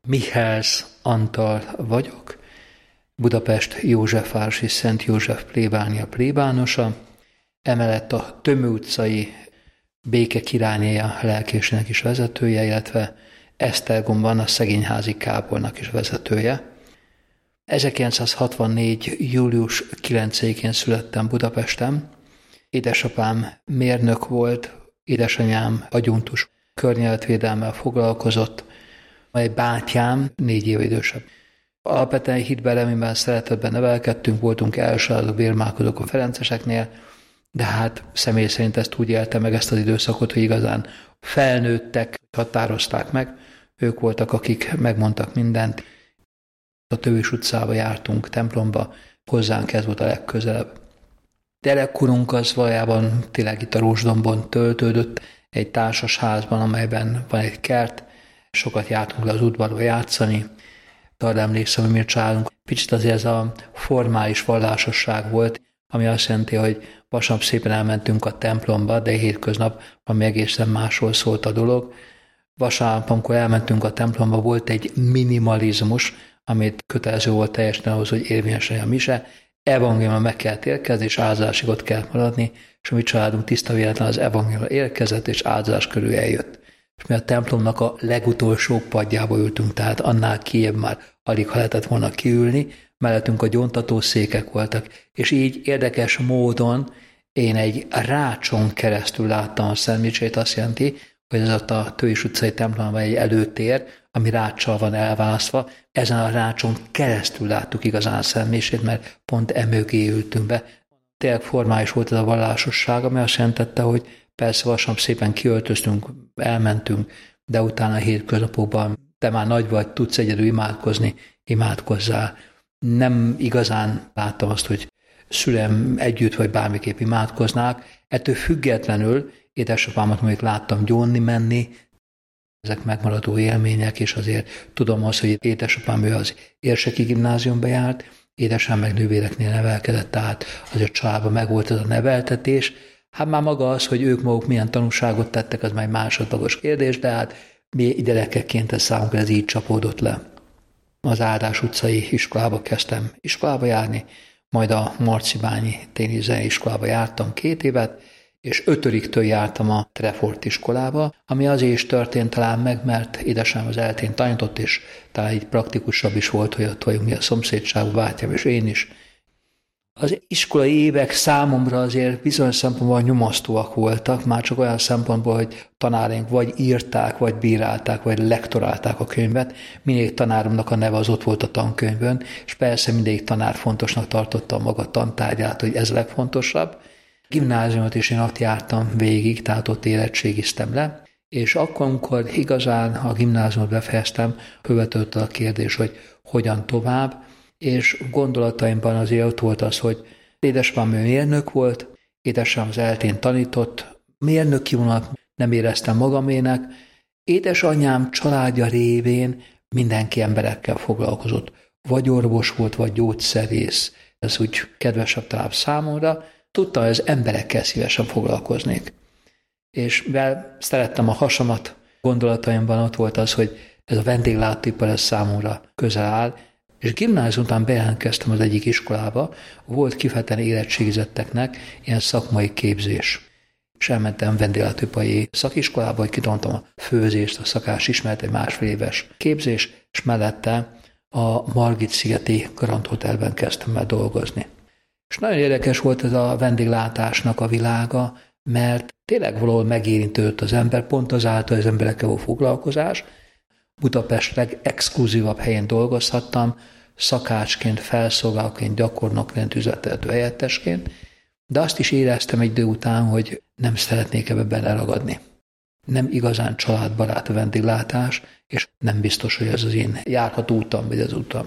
Mihály Antal vagyok, Budapest Józsefvárosi Szent József plébánia plébánosa, emellett a Tömő utcai Béke királynője lelkésének is vezetője, illetve Esztergomban a Szegényházi kápolnak is vezetője. 1964. július 9-én születtem Budapesten. Édesapám mérnök volt, édesanyám adjunktus környezetvédelemmel foglalkozott, egy bátyám 4 év idősebb. Alapvetően hitben, reményben, szeretetben nevelkedtünk, voltunk elsősorban bérmálkodók a ferenceseknél, de hát személy szerint ezt úgy élte meg ezt az időszakot, hogy igazán felnőttek, határozták meg. Ők voltak, akik megmondtak mindent. A Tövés utcába jártunk, templomba, hozzánk ez volt a legközelebb. Gyerekkorunk az valójában tényleg itt a Rózsdombon töltődött, egy társasházban, amelyben van egy kert, sokat jártunk le az udvarba játszani. Arra emlékszem, hogy mi csinálunk. Kicsit azért ez a formális vallásosság volt, ami azt jelenti, hogy vasárnap szépen elmentünk a templomba, de hétköznap ami egészen másról szólt a dolog. Vasárnap, amikor elmentünk a templomba, volt egy minimalizmus, amit kötelező volt teljesen ahhoz, hogy érvényesen a mise. Evangéliumra meg kellett érkezni, és áldozásig ott kellett maradni, és a mi családunk tiszta véletlen az evangéliumra érkezett, és áldozás körül eljött. És mi a templomnak a legutolsó padjába ültünk, tehát annál kijebb már alig ha lehetett volna kiülni, mellettünk a gyóntató székek voltak, és így érdekes módon én egy rácson keresztül láttam a szentmisét, azt jelenti, hogy ez ott a Tőés utcai templomban egy előtér, ami ráccsal van elválasztva, ezen a rácson keresztül láttuk igazán a szentmisét, mert pont emögé ültünk be. Tényleg formális volt ez a vallásosság, ami azt jelentette, hogy persze vasárnap szépen kiöltöztünk, elmentünk, de utána a hétköznapokban te már nagy vagy, tudsz egyedül imádkozni, imádkozzál. Nem igazán láttam azt, hogy szülem együtt vagy bármiképp imádkoznák. Ettől függetlenül édesapámat mondjuk láttam gyónni menni, ezek megmaradó élmények, és azért tudom azt, hogy édesapám ő az Érseki gimnáziumba járt, édesem meg nővéreknél nevelkedett, tehát azért családban megvolt ez a neveltetés. Hát már maga az, hogy ők maguk milyen tanúságot tettek, az már egy másodlagos kérdés, de hát mi gyerekekként ez számunkra ez így csapódott le. Az Áldás utcai iskolába kezdtem iskolába járni, majd a Marcibányi téni zeneiskolába jártam 2 évet, és 5-től jártam a Trefort iskolába, ami azért is történt talán meg, mert édesem az eltén tanított, és talán így praktikusabb is volt, hogy ott vagyunk mi a szomszédságú bátyám, és én is. Az iskolai évek számomra azért bizonyos szempontból nyomasztóak voltak, már csak olyan szempontból, hogy tanáraink vagy írták, vagy bírálták, vagy lektorálták a könyvet. Mindegyik tanáromnak a neve az ott volt a tankönyvön, és persze mindegyik tanár fontosnak tartotta a maga tantárgyát, hogy ez a legfontosabb. Gimnáziumot is én ott jártam végig, tehát ott érettségiztem le, és akkor, amikor igazán a gimnáziumot befejeztem, követődött a kérdés, hogy hogyan tovább, és gondolataimban azért ott volt az, hogy édesapám mérnök volt, édesapám az eltén tanított, mérnöki vonalat nem éreztem magamének, édesanyám családja révén mindenki emberekkel foglalkozott. Vagy orvos volt, vagy gyógyszerész, ez úgy kedvesebb talán számomra, tudtam, hogy az emberekkel szívesen foglalkoznék. És mivel szerettem a hasamat, gondolataimban ott volt az, hogy ez a vendéglátóipar ez számomra közel áll, és gimnázium után bejelentkeztem az egyik iskolába, volt kifejezetten érettségizetteknek ilyen szakmai képzés. És elmentem vendéglátóipari szakiskolába, hogy kitanultam a főzést, a szakás ismeret, egy 1,5 éves képzés, és mellette a Margit-szigeti Grand Hotelben kezdtem el dolgozni. És nagyon érdekes volt ez a vendéglátásnak a világa, mert tényleg valahol megérintődött az ember, pont azáltal az emberekkel való foglalkozás. Budapest legexkluzívabb helyén dolgozhattam, szakácsként, felszolgálóként, gyakornokként, üzletelő helyettesként, de azt is éreztem egy idő után, hogy nem szeretnék ebbe beleragadni. Nem igazán családbarát a vendéglátás, és nem biztos, hogy ez az én járható utam, vagy az utam.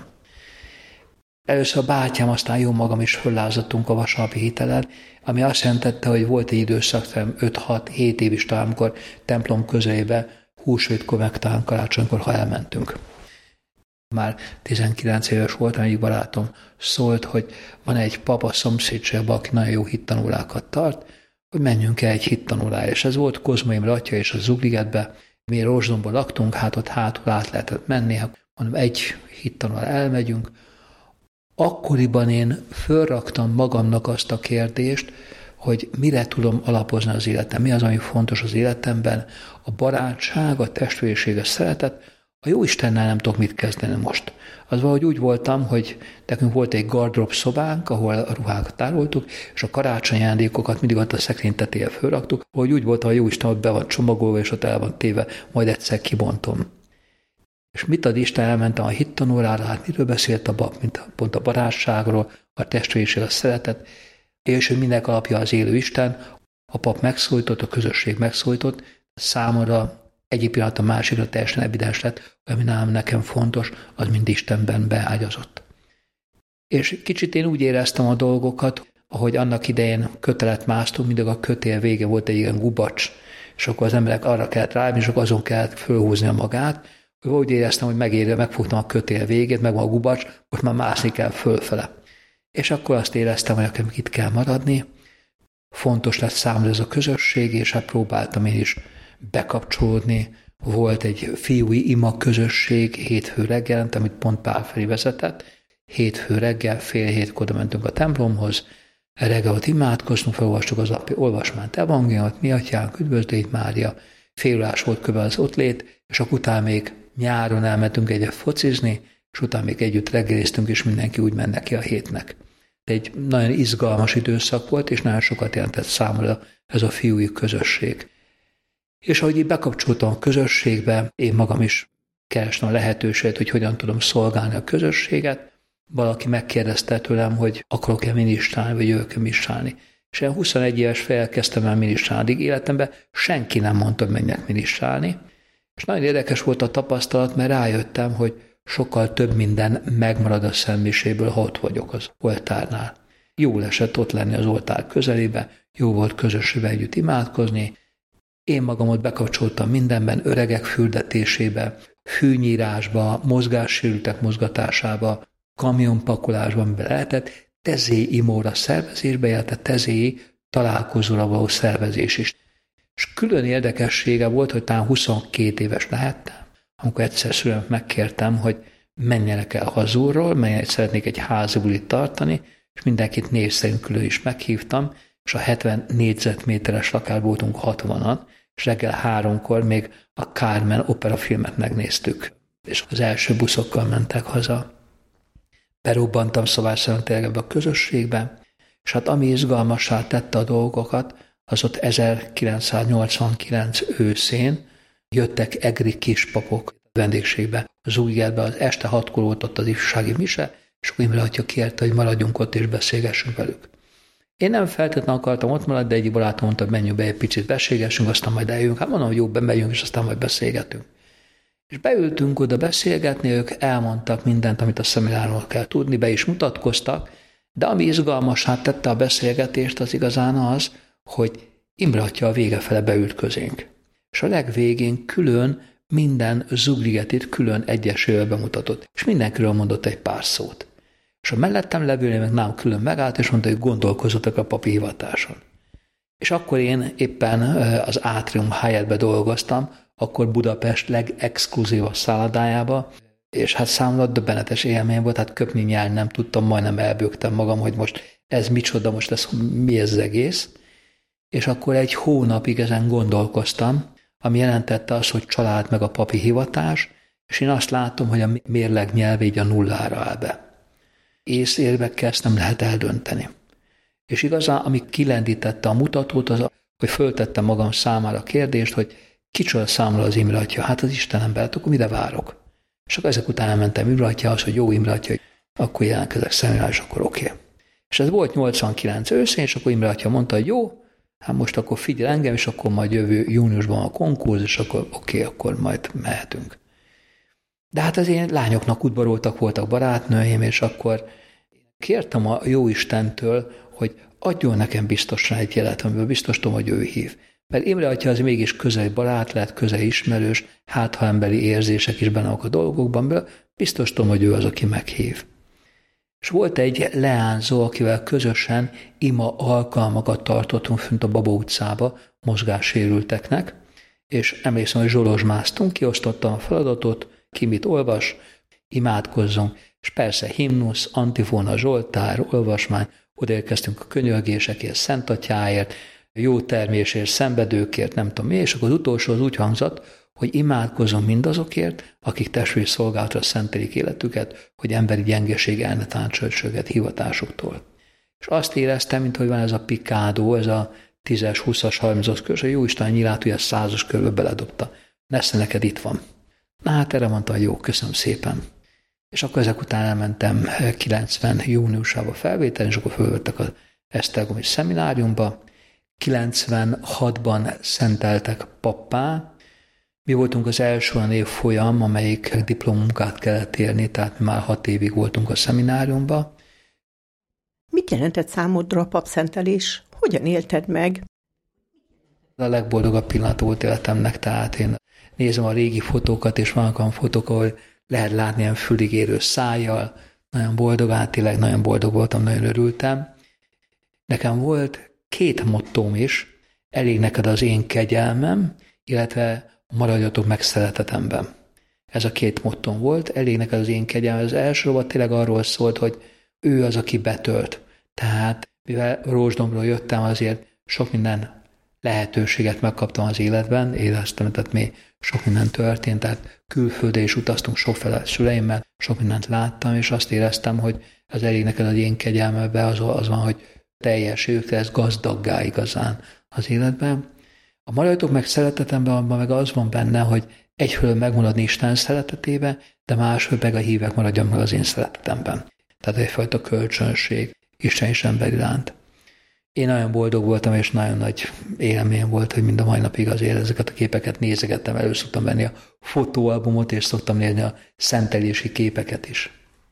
Először a bátyám, aztán jó magam is föllázadtunk a vasárnapi hitelen, ami azt jelentette, hogy volt egy időszak, 5-6-7 év is talán, amikor templom közelébe húsvétkor, meg talán karácsonykor, ha elmentünk. Már 19 éves voltam, egyik barátom szólt, hogy van egy papa szomszédságban, aki nagyon jó hittanulákat tart, hogy menjünk el egy hittanulára. És ez volt Kozma Imre atya és a Zugligetbe. Mi Rózsdomban laktunk, hát ott hátul át lehetett menni, hanem egy hittanul elmegyünk. Akkoriban én fölraktam magamnak azt a kérdést, hogy mire tudom alapozni az életem, mi az, ami fontos az életemben, a barátság, a testvérség, a szeretet. A Jóistennel nem tudok mit kezdeni most. Az valahogy úgy voltam, hogy nekünk volt egy gardrób szobánk, ahol a ruhákat tároltuk, és a karácsonyi ajándékokat mindig ott a szekrény tetejére fölraktuk, hogy úgy voltam, hogy Jóisten ott be van csomagolva, és ott el van téve, majd egyszer kibontom. És mit ad Isten, elmentem a hittanórára, hát miről beszélt a pap, mint pont a barátságról, a testvérség, a szeretet, és hogy mindenek alapja az élő Isten, a pap megszólított, a közösség megszólított, számomra egyik pillanat a másikra teljesen evidens lett, ami nekem fontos, az mind Istenben beágyazott. És kicsit én úgy éreztem a dolgokat, ahogy annak idején kötelet másztunk, mindig a kötél vége volt egy ilyen gubacs, és akkor az emberek arra kellett rájönni, és akkor azon kellett fölhúzni a magát, hogy úgy éreztem, hogy megfogtam a kötél végét, meg a gubacs, most már mászni kell fölfele. És akkor azt éreztem, hogy nekem itt kell maradni. Fontos lett számomra ez a közösség, és hát próbáltam én is bekapcsolódni. Volt egy fiúi ima közösség hétfő reggel, amit pont Pál Feri vezetett. Hétfő reggel, 6:30 mentünk a templomhoz. Reggel ott imádkoztunk, felolvastuk az napi olvasmányt, evangéliumot, mi atyánk, üdvözlégy Mária. Fél órás volt kb. Az ott lét, és akkor utána még nyáron elmentünk egyet focizni, és utána még együtt reggeliztünk, és mindenki úgy ment neki a hétnek. Egy nagyon izgalmas időszak volt, és nagyon sokat jelentett számomra ez a fiúi közösség. És ahogy így bekapcsoltam a közösségbe, én magam is kerestem a lehetőséget, hogy hogyan tudom szolgálni a közösséget. Valaki megkérdezte tőlem, hogy akarok-e minisztrálni, vagy jövök-e minisztrálni. És én 21 éves fejjel kezdtem el minisztrálni. Addig életemben senki nem mondta, hogy menjek minisztrálni. És nagyon érdekes volt a tapasztalat, mert rájöttem, hogy sokkal több minden megmarad a szentmiséből, ha ott vagyok az oltárnál. Jól esett ott lenni az oltár közelébe, jó volt közösségben együtt imádkozni. Én magamot bekapcsoltam mindenben, öregek fürdetésébe, fűnyírásba, mozgássérültek mozgatásába, kamionpakolásba, amiben lehetett, tezéi imóra szervezésbe, illetve tezéi találkozóra való szervezés is. És külön érdekessége volt, hogy talán 22 éves lehettem, amikor egyszer szülemet megkértem, hogy menjenek el hazúrról, szeretnék egy házi bulit tartani, és mindenkit név szerint külön is meghívtam, és a 70 négyzetméteres lakásban voltunk 60-an, és reggel 3-kor még a Carmen operafilmet megnéztük, és az első buszokkal mentek haza. Berobbantam szabályszerűen ebbe a közösségbe, és hát ami izgalmassá tette a dolgokat, az ott 1989 őszén jöttek egri kispapok vendégségbe az Újgerbe, az este 6-kor volt ott az ifjúsági mise, és akkor Imre atya kérte, hogy maradjunk ott és beszélgessünk velük. Én nem feltétlenül akartam ott maradni, de egyik barátom mondta, hogy menjünk be egy picit beszélgessünk, aztán majd eljövünk. Hát mondom, hogy jó, bemegyünk, és aztán majd beszélgetünk. És beültünk oda beszélgetni, ők elmondtak mindent, amit a szemináról kell tudni, be is mutatkoztak, de ami izgalmassá tette a beszélgetést, az igazán az, hogy Imre atya a vége fele beült közénk. És a legvégén külön minden zugligetit külön egyesével bemutatott, és mindenkiről mondott egy pár szót. És a mellettem levőnél meg nálam külön megállt, és mondta, hogy gondolkozzatok a papi hivatáson. És akkor én éppen az Átrium Hyattbe dolgoztam, akkor Budapest legexkluzívabb szállodájába, és hát számomra döbbenetes élmény volt, hát köpni nyelni nem tudtam, majdnem elbögtem magam, hogy most ez micsoda, most ez mi ez az egész. És akkor egy hónapig ezen gondolkoztam, ami jelentette azt, hogy család meg a papi hivatás, és én azt látom, hogy a mérleg nyelv így a nullára áll be. Észérvekkel ezt nem lehet eldönteni. És igazán, ami kilendítette a mutatót, az, hogy föltettem magam számára a kérdést, hogy kicsoda számomra az Imre atya, hát az Isten ember, akkor mire várok? És akkor ezek után elmentem Imre atyahoz, hogy jó Imre atya, akkor jelentkezek szeminára, és akkor oké. És ez volt 89 őszén, és akkor Imre atya mondta, hogy jó, hát most akkor figyel engem, és akkor majd jövő júniusban a konkurz, és akkor oké, akkor majd mehetünk. De hát az én lányoknak udvaroltak, voltak barátnőim, és akkor kértem a Jóistentől, hogy adjon nekem biztosan egy jelet, amiből biztos tudom, hogy ő hív. Mert Imre atya az mégis közeli barát lett, közeli ismerős, hát ha emberi érzések is benne a dolgokban, biztos tudom, hogy ő az, aki meghív. És volt egy leányzó, akivel közösen ima alkalmakat tartottunk fönt a Baba utcába mozgássérülteknek, és emlékszem, hogy zsolozsmáztunk, kiosztottam a feladatot, ki mit olvas, imádkozzunk, és persze himnusz, antifóna, zsoltár, olvasmány, odaérkeztünk a könyörgésekért, Szent Atyáért, jó termésért, szenvedőkért, nem tudom mi, és akkor az utolsó az úgy hangzott, hogy imádkozom mindazokért, akik testvéri szolgálatra szentelik életüket, hogy emberi gyengeség el ne táncsolj őket hivatásuktól. És azt éreztem, mintha van ez a pikádó, ez a 10-es, 20-as, 30-as kör, és a Jóisten nyilát, hogy a 100-as körbe beledobta. Nesze, neked itt van. Na hát erre mondta, hogy jó, köszönöm szépen. És akkor ezek után elmentem 90 júniusába felvételni, és akkor fölvettek az esztergomi szemináriumba. 96-ban szenteltek pappá. Mi voltunk az első olyan évfolyam, amelyik diplomunkát kellett érni, tehát mi már 6 évig voltunk a szemináriumban. Mit jelentett számodra a papszentelés? Hogyan élted meg? A legboldogabb pillanat volt életemnek, tehát én nézem a régi fotókat, és vannak olyan fotók, ahol lehet látni ilyen fülig érő szájjal, nagyon boldog, tényleg nagyon boldog voltam, nagyon örültem. Nekem volt 2 mottóm is, elég neked az én kegyelmem, illetve maradjatok meg szeretetemben. Ez a 2 mottóm volt, elég neked az én kegyelmem. Az első rovat tényleg arról szólt, hogy ő az, aki betölt. Tehát, mivel Rózsdombról jöttem, azért sok minden lehetőséget megkaptam az életben, éreztem, tehát még sok minden történt, tehát külföldre is utaztunk sokfele szüleimmel, sok mindent láttam, és azt éreztem, hogy az elég neked az én kegyelmebben az van, hogy teljesült, ez gazdaggá igazán az életben. A maradjatok meg szeretetemben, abban meg az van benne, hogy egyfelől megmaradni Isten szeretetébe, de másfelől meg a hívek maradjanak meg az én szeretetemben. Tehát egyfajta kölcsönség Isten és ember iránt. Én nagyon boldog voltam, és nagyon nagy élmény volt, hogy mind a mai napig azért ezeket a képeket nézegettem. Elő szoktam venni a fotóalbumot, és szoktam nézni a szentelési képeket is.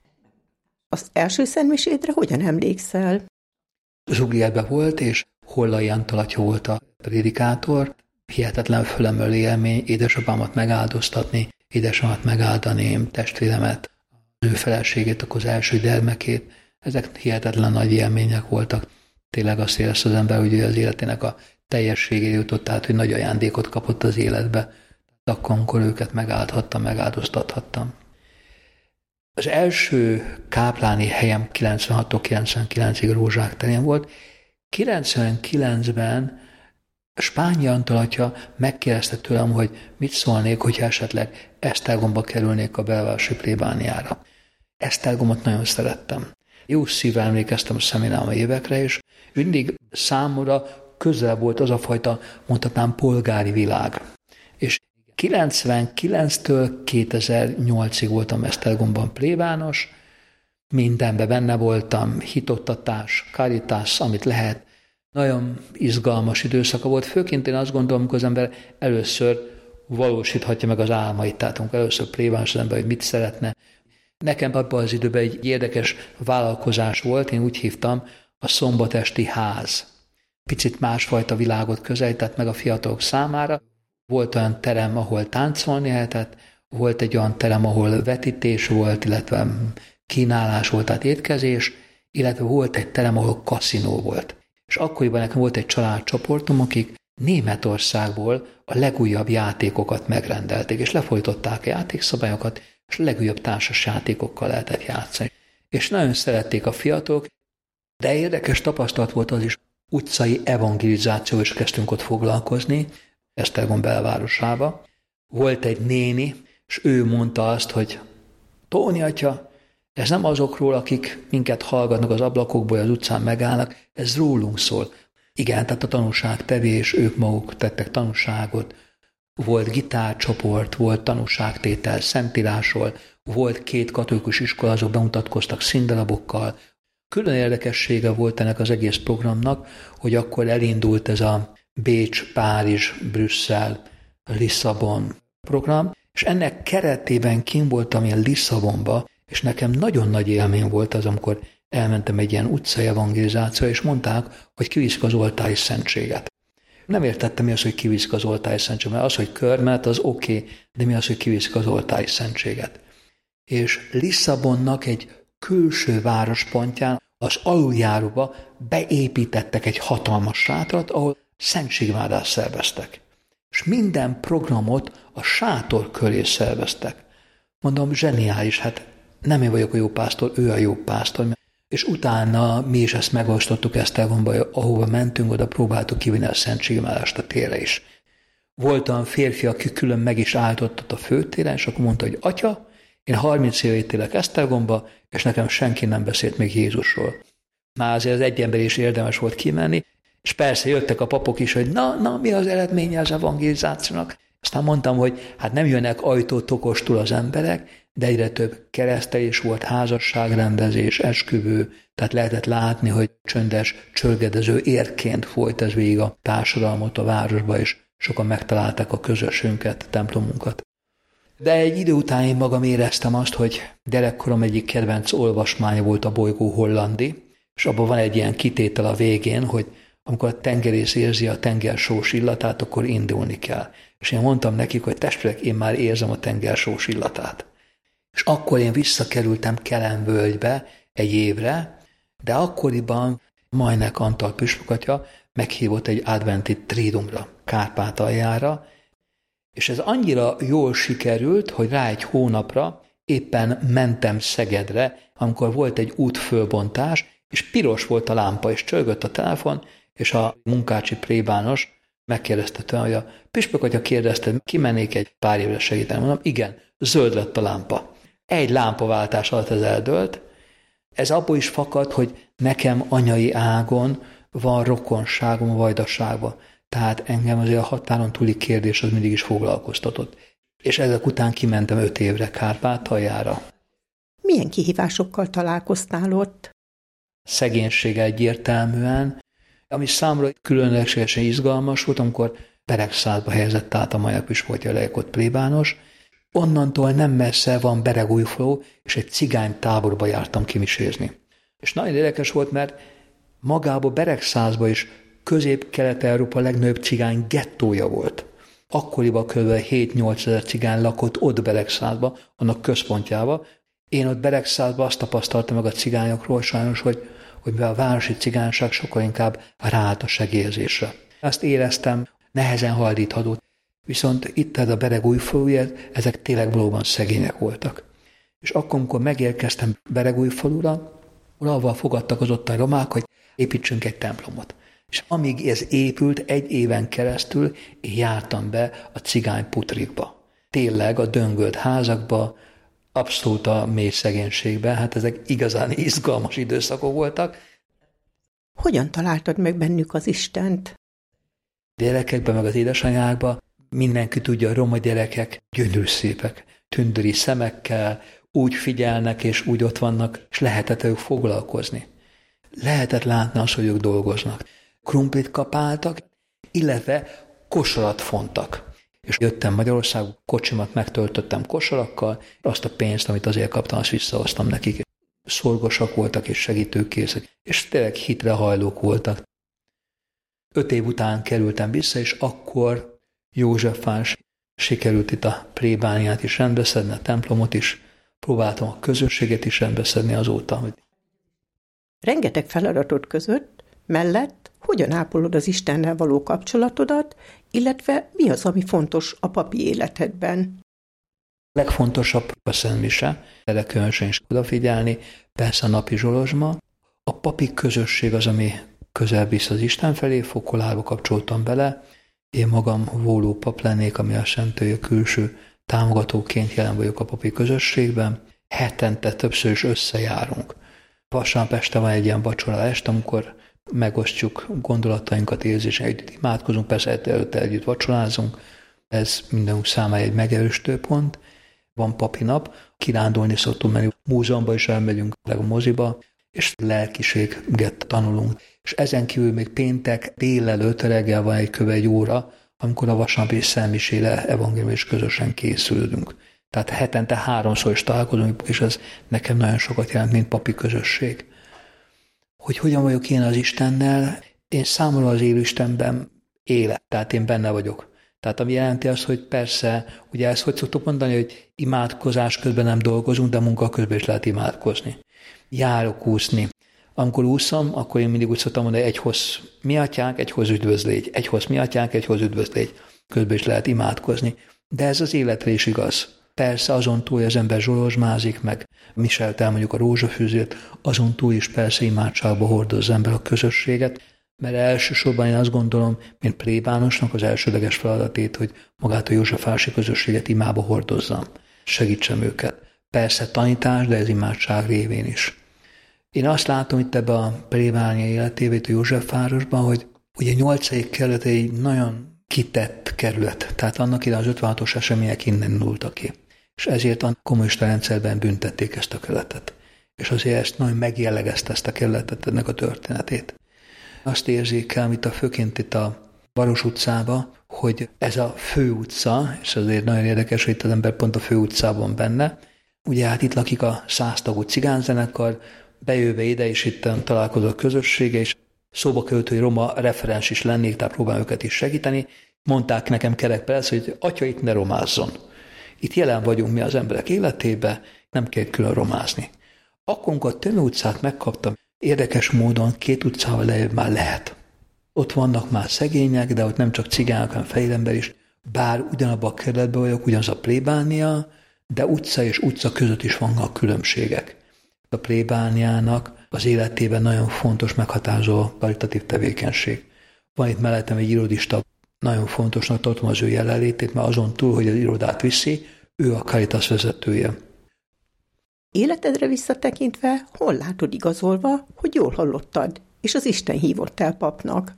Az első szentmisédre hogyan emlékszel? Zsuglielben volt, és Hollai Antal atya volt a prédikátor. Hihetetlen fölemelő élmény, édesapámat megáldoztatni, édesamat megáldani, testvéremet, az ő feleségét, akkor az első gyermekét. Ezek hihetetlen nagy élmények voltak. Tényleg azt érezte az ember, hogy az életének a teljességére jutott, tehát hogy nagy ajándékot kapott az életbe. Akkor őket megáldhattam, megáldoztathattam. Az első kápláni helyem 96-tól 99-ig Rózsák terén volt. 99-ben Spányi Antal atya megkérdezte tőlem, hogy mit szólnék, hogyha esetleg Esztergomba kerülnék a belvárosi plébániára. Esztergomot nagyon szerettem. Jó szívvel emlékeztem a szeminárium évekre, és mindig számomra közel volt az a fajta, mondhatnám, polgári világ. És 99-től 2008-ig voltam Esztergomban plébános, mindenben benne voltam, hitoktatás, karitás, amit lehet. Nagyon izgalmas időszaka volt, főként én azt gondolom, amikor az ember először valósíthatja meg az álmait, tehát amikor először plébános az ember, hogy mit szeretne. Nekem abban az időben egy érdekes vállalkozás volt, én úgy hívtam, a szombatesti ház. Picit másfajta világot közelített meg a fiatalok számára. Volt olyan terem, ahol táncolni lehetett, volt egy olyan terem, ahol vetítés volt, illetve kínálás volt, tehát étkezés, illetve volt egy terem, ahol kaszinó volt. És akkoriban nekem volt egy családcsoportom, akik Németországból a legújabb játékokat megrendelték, és lefolytották a játékszabályokat, és a legújabb társas játékokkal lehetett játszani. És nagyon szerették a fiatalok, de érdekes tapasztalat volt az is, utcai evangelizációval is kezdtünk ott foglalkozni, Esztergom belvárosába. Volt egy néni, és ő mondta azt, hogy Tóni atya, ez nem azokról, akik minket hallgatnak az ablakokból, az utcán megállnak, ez rólunk szól. Igen, tehát a tanúságtevés, ők maguk tettek tanúságot, volt gitárcsoport, volt tanúságtétel szentírásról, volt 2 katolikus iskola, azok bemutatkoztak színdarabokkal. Külön érdekessége volt ennek az egész programnak, hogy akkor elindult ez a Bécs, Párizs, Brüsszel, Lisszabon program, és ennek keretében kint voltam én Lisszabonba, és nekem nagyon nagy élmény volt az, amikor elmentem egy ilyen utcai evangelizációra, és mondták, hogy kiviszik az oltári szentséget. Nem értettem, mi az, hogy kiviszik az oltári szentséget, mert az, hogy körmet, az oké, de mi az, hogy kiviszik az oltári szentséget. És Lisszabonnak egy külső várospontján, az aluljáróba beépítettek egy hatalmas sátrat, ahol szentségvádást szerveztek. És minden programot a sátor köré szerveztek. Mondom, zseniális, hát nem én vagyok a jó pásztor, ő a jó pásztor. És utána mi is ezt megosztottuk Esztergomba, ahova mentünk, oda próbáltuk kivinni a szentségimádásst a térre is. Volt olyan férfi, aki külön meg is álltott a főtéren, és akkor mondta, hogy atya, én 30 éve itt élek Esztergomba, és nekem senki nem beszélt még Jézusról. Már azért az egy ember is érdemes volt kimenni, és persze jöttek a papok is, hogy na, mi az eredménye az evangelizációnak. Aztán mondtam, hogy hát nem jönnek ajtótokostul az emberek, de egyre több keresztelés volt, házasságrendezés, esküvő, tehát lehetett látni, hogy csöndes, csörgedező érként folyt ez végig a társadalmat a városba, és sokan megtalálták a közösségünket, templomunkat. De egy idő után én magam éreztem azt, hogy gyerekkorom egyik kedvenc olvasmánya volt a Bolygó Hollandi, és abban van egy ilyen kitétel a végén, hogy amikor a tengerész érzi a tengersós illatát, akkor indulni kell. És én mondtam nekik, hogy testvérek, én már érzem a tengersós illatát. És akkor én visszakerültem Kelenvölgybe egy évre, de akkoriban Majnek Antal püspökatya meghívott egy adventi trídumra, Kárpátaljára, és ez annyira jól sikerült, hogy rá egy hónapra éppen mentem Szegedre, amikor volt egy útfölbontás, és piros volt a lámpa, és csörgött a telefon, és a munkácsi plébános megkérdezte tőlem, hogy a püspökatya kérdezte, kimennék egy pár évre segíteni. Mondom, igen, zöld lett a lámpa. Egy lámpaváltás alatt ez eldőlt. Ez abból is fakad, hogy nekem anyai ágon van rokonságom a vajdaságban. Tehát engem azért a határon túli kérdés az mindig is foglalkoztatott. És ezek után kimentem 5 évre Kárpátaljára. Milyen kihívásokkal találkoztál ott? Szegénység egyértelműen, ami számomra különlegesen izgalmas volt, amikor Beregszázba helyezett át a Majak püspökatya lelkott plébános. Onnantól nem messze van Beregújfalu, és egy cigány táborba jártam kimisézni. És nagyon érdekes volt, mert magában Beregszázba is Közép-Kelet-Európa legnagyobb cigány gettója volt. Akkoriban kb. 7-8 ezer cigány lakott ott Beregszázba, annak központjába. Én ott Beregszázba azt tapasztaltam meg a cigányokról sajnos, hogy a városi cigányság sokkal inkább ráállt a segélyezésre. Azt éreztem, nehezen haldítható. Viszont itt ez a Beregújfaluért, ezek tényleg valóban szegények voltak. És akkor, amikor megérkeztem Beregújfalura, avval fogadtak az ottani romák, hogy építsünk egy templomot. És amíg ez épült, 1 éven keresztül én jártam be a cigány putrikba. Tényleg a döngölt házakba, abszolút a mély szegénységbe, hát ezek igazán izgalmas időszakok voltak. Hogyan találtad meg bennük az Istent? Gyerekekben, meg az édesanyákban mindenki tudja, a roma gyerekek gyönyörű szépek, tündöri szemekkel, úgy figyelnek, és úgy ott vannak, és lehetett ők foglalkozni. Lehetett látni azt, hogy ők dolgoznak. Krumplit kapáltak, illetve kosarat fontak. És jöttem Magyarországon, kocsimat megtöltöttem kosarakkal, azt a pénzt, amit azért kaptam, azt visszahoztam nekik. Szorgosak voltak és segítőkészek, és tényleg hitrehajlók voltak. 5 év után kerültem vissza, és akkor Józsefván sikerült itt a plébániát is rendbeszedni, a templomot is, próbáltam a közösséget is rendbeszedni azóta. Rengeteg feladatot mellett hogyan ápolod az Istennel való kapcsolatodat, illetve mi az, ami fontos a papi életedben? A legfontosabb a szentmise, erre különösen is odafigyelni, persze a napi zsolozsma. A papi közösség az, ami közel visz az Isten felé, fokolába kapcsoltam bele. Én magam vóló pap lennék, ami azt jelenti, hogy a külső támogatóként jelen vagyok a papi közösségben. Hetente többször is összejárunk. Vasárnap este van egy ilyen vacsora este, amikor megosztjuk gondolatainkat, érzéseinket, együtt imádkozunk, persze előtte együtt vacsorázunk. Ez mindenünk számára egy megerősítő pont. Van papi nap, kirándulni szoktunk menni, múzeumban is elmegyünk, a moziba, és lelkiséget tanulunk. És ezen kívül még péntek délelőtt reggel van egy óra, amikor a vasárnapi szentmisére evangéliumra közösen készülünk. Tehát hetente 3-szor is találkozunk, és ez nekem nagyon sokat jelent, mint papi közösség. Hogy hogyan vagyok én az Istennel, én számomra az élő Istenben élek, tehát én benne vagyok. Tehát ami jelenti azt, hogy persze, ugye ezt hogy szoktuk mondani, hogy imádkozás közben nem dolgozunk, de munka közben is lehet imádkozni. Járok úszni. Amikor úszom, akkor én mindig úgy szoktam mondani, egy hoz mi atyánk, egy hoz üdvözlégy. Egy hoz mi atyánk, egy hoz üdvözlégy. Közben is lehet imádkozni. De ez az életre is igaz. Persze azon túl, hogy az ember zsolozsmázik, meg Michelt elmondjuk a rózsafűzét, azon túl is persze imádságba hordozza az ember a közösséget, mert elsősorban én azt gondolom, mint plébánosnak az elsődleges feladatét, hogy magát a józsefvárosi közösséget imába hordozzam, segítsem őket. Persze tanítás, de ez imádság révén is. Én azt látom itt ebbe a plébánia életébe, itt a Józsefvárosban, hogy ugye 8. kerület egy nagyon kitett kerület, tehát annak ide az 56-os események innen indultak ki. És ezért a kommunista rendszerben büntették ezt a kerületet. És azért ezt nagyon megjellegezte ezt a kerületet, ennek a történetét. Azt érzékelem főként itt a Baros utcába, hogy ez a főutca, és azért nagyon érdekes, hogy itt az ember pont a főutcában benne, ugye hát itt lakik a 100 tagú cigányzenekar, bejöve ide, és itt találkozó a közössége, és szóba került, hogy roma referens is lennék, tehát próbálom őket is segíteni. Mondták nekem Kerek Perec, hogy atya, itt ne romázzon. Itt jelen vagyunk mi az emberek életébe, nem kell külön romázni. Akkor, amikor a Tömő utcát megkaptam, érdekes módon 2 utcával lejjebb már lehet. Ott vannak már szegények, de ott nem csak cigányok, hanem fehér is, bár ugyanabban a kerületben vagyok, ugyanaz a plébánia, de utca és utca között is vannak különbségek. A plébániának az életében nagyon fontos, meghatározó karitatív tevékenység. Van itt mellettem egy irodista, nagyon fontosnak tartom az ő jelenlétét, mert azon túl, hogy az irodát viszi, ő a Caritas vezetője. Életedre visszatekintve, hol látod igazolva, hogy jól hallottad, és az Isten hívott el papnak?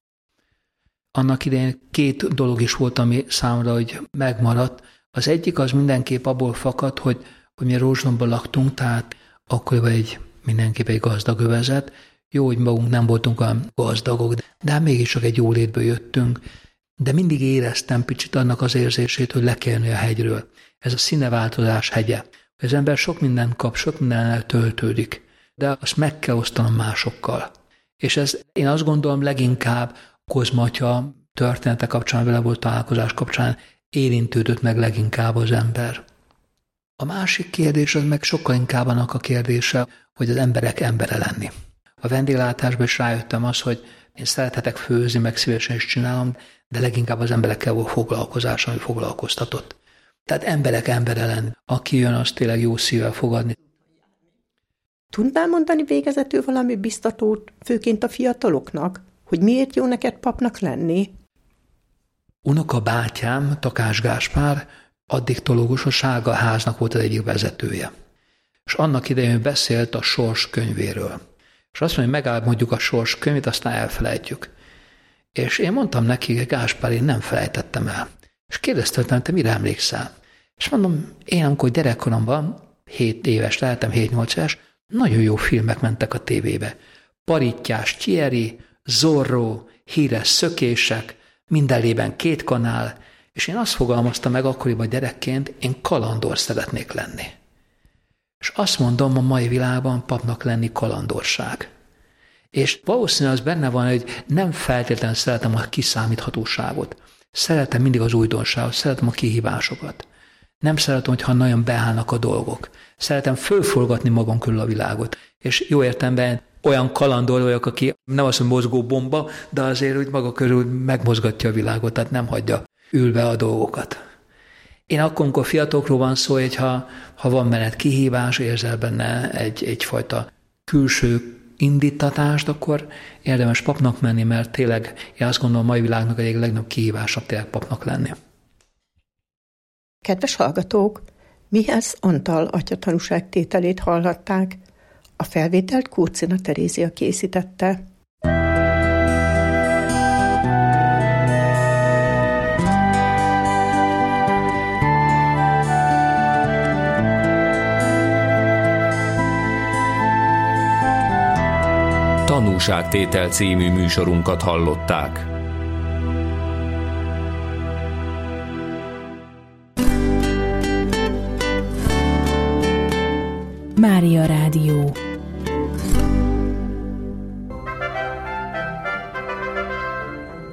Annak idején 2 dolog is volt, ami számomra hogy megmaradt. Az egyik az mindenképp abból fakad, hogy mi Rózsdomban laktunk, tehát akkor mindenképp egy gazdag övezet. Jó, hogy magunk nem voltunk olyan gazdagok, de hát mégis csak egy jólétből jöttünk. De mindig éreztem picit annak az érzését, hogy le kell jönni a hegyről. Ez a színeváltozás hegye. Az ember sok mindent kap, sok mindennel töltődik, de azt meg kell osztanom másokkal. És ez én azt gondolom leginkább Kozma atya története kapcsán, vele volt találkozás kapcsán érintődött meg leginkább az ember. A másik kérdés az meg sokkal inkább annak a kérdése, hogy az emberek embere lenni. A vendéglátásban is rájöttem az, hogy én szerethetek főzni, meg szívesen is csinálom, de leginkább az emberekkel volt foglalkozás, ami foglalkoztatott. Tehát emberek embere lenni. Aki jön, az tényleg jó szívvel fogadni. Tudnál mondani végezetül valami biztatót, főként a fiataloknak, hogy miért jó neked papnak lenni? Unokabátyám, Takás Gáspár, addiktológus, a Sárga Háznak volt az egyik vezetője. És annak idején beszélt a Sors könyvéről. És azt mondja, hogy megálmodjuk a Sors könyvét, aztán elfelejtjük. És én mondtam neki, hogy Gáspár, én nem felejtettem el. És kérdezte, hogy te mire emlékszel? És mondom, én amikor gyerekkoromban, 7 éves lehetem, 7-8 éves, nagyon jó filmek mentek a tévébe. Parittyás Thierry, Zorro, híres szökések, mindenlében 2 kanál, és én azt fogalmaztam meg akkoriban gyerekként, én kalandor szeretnék lenni. És azt mondom, a mai világban papnak lenni kalandorság. És valószínűleg az benne van, hogy nem feltétlenül szeretem a kiszámíthatóságot. Szeretem mindig az újdonságot, szeretem a kihívásokat. Nem szeretem, hogyha nagyon beállnak a dolgok. Szeretem fölforgatni magam körül a világot. És jó értelemben olyan kalandor vagyok, aki nem azt mondja mozgó bomba, de azért úgy maga körül megmozgatja a világot, tehát nem hagyja ülve a dolgokat. Én akkor, amikor fiatalokról van szó, hogy ha van benned kihívás, érzel benne egyfajta külső indítatást, akkor érdemes papnak menni, mert tényleg én azt gondolom, a mai világnak egyik legnagyobb kihívása tényleg papnak lenni. Kedves hallgatók, Mihász Antal atya tanúságtételét hallhatták. A felvételt Kurcina Terézia készítette. Tanúságtétel című műsorunkat hallották. Mária Rádió.